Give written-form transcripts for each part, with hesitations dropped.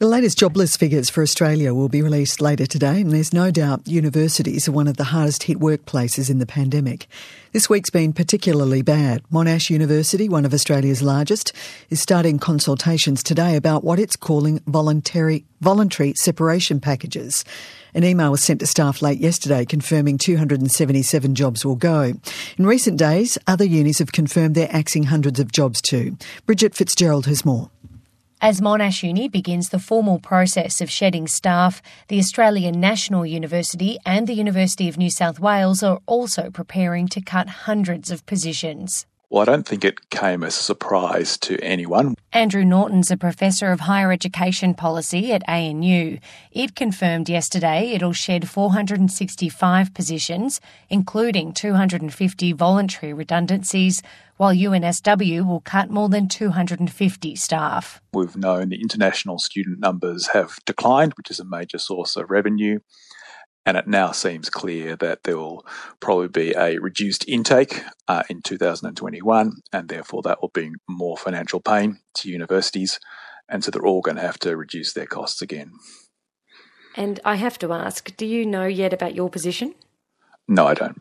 The latest jobless figures for Australia will be released later today, and there's no doubt universities are one of the hardest hit workplaces in the pandemic. This week's been particularly bad. Monash University, one of Australia's largest, is starting consultations today about what it's calling voluntary separation packages. An email was sent to staff late yesterday confirming 277 jobs will go. In recent days, other unis have confirmed they're axing hundreds of jobs too. Bridget Fitzgerald has more. As Monash Uni begins the formal process of shedding staff, the Australian National University and the University of New South Wales are also preparing to cut hundreds of positions. Well, I don't think it came as a surprise to anyone. Andrew Norton's a professor of higher education policy at ANU. It confirmed yesterday it'll shed 465 positions, including 250 voluntary redundancies, while UNSW will cut more than 250 staff. We've known the international student numbers have declined, which is a major source of revenue. And it now seems clear that there will probably be a reduced intake in 2021, and therefore that will bring more financial pain to universities, and so they're all going to have to reduce their costs again. And I have to ask, do you know yet about your position? No, I don't.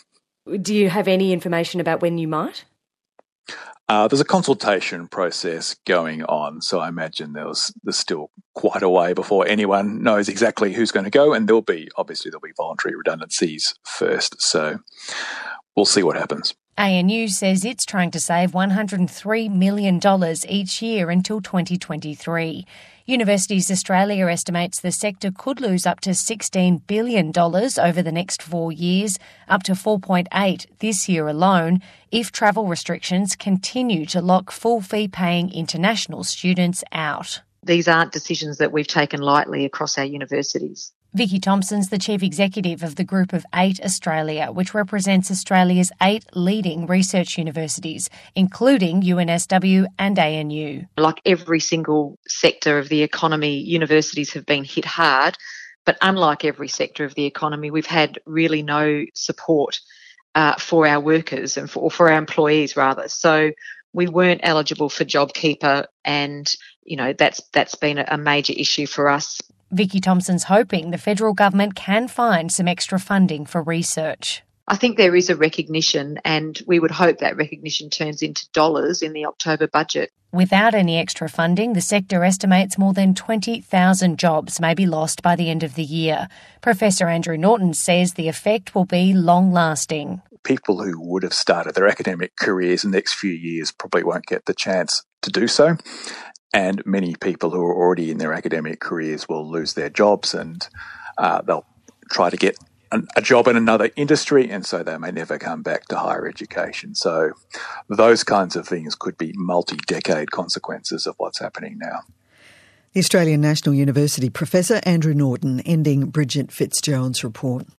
Do you have any information about when you might? There's a consultation process going on, so I imagine there's still quite a way before anyone knows exactly who's going to go, and there'll be voluntary redundancies first, so we'll see what happens. ANU says it's trying to save $103 million each year until 2023. Universities Australia estimates the sector could lose up to $16 billion over the next 4 years, up to $4.8 this year alone, if travel restrictions continue to lock full fee paying international students out. These aren't decisions that we've taken lightly across our universities. Vicky Thompson's the Chief Executive of the Group of 8 Australia, which represents Australia's 8 leading research universities, including UNSW and ANU. Like every single sector of the economy, universities have been hit hard, but unlike every sector of the economy, we've had really no support for our workers and for our employees rather. So we weren't eligible for JobKeeper, and that's been a major issue for us. Vicky Thompson's hoping the federal government can find some extra funding for research. I think there is a recognition, and we would hope that recognition turns into dollars in the October budget. Without any extra funding, the sector estimates more than 20,000 jobs may be lost by the end of the year. Professor Andrew Norton says the effect will be long-lasting. People who would have started their academic careers in the next few years probably won't get the chance to do so. And many people who are already in their academic careers will lose their jobs, and they'll try to get a job in another industry, and so they may never come back to higher education. So those kinds of things could be multi-decade consequences of what's happening now. The Australian National University Professor Andrew Norton ending Bridget Fitzgerald's report.